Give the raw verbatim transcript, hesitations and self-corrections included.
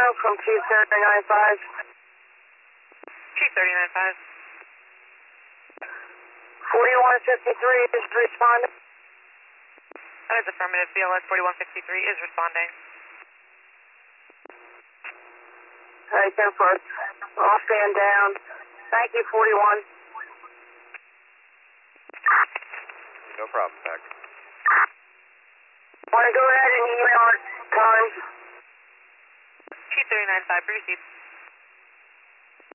from Chief thirty-nine five. Chief thirty-nine five. forty-one fifty-three is responding. That is affirmative. B L S forty-one fifty-three is responding. Alright, ten four. I'll stand down. Thank you, forty-one. No problem, Pack. Want to go ahead and email it, time? Chief thirty-nine five, proceed.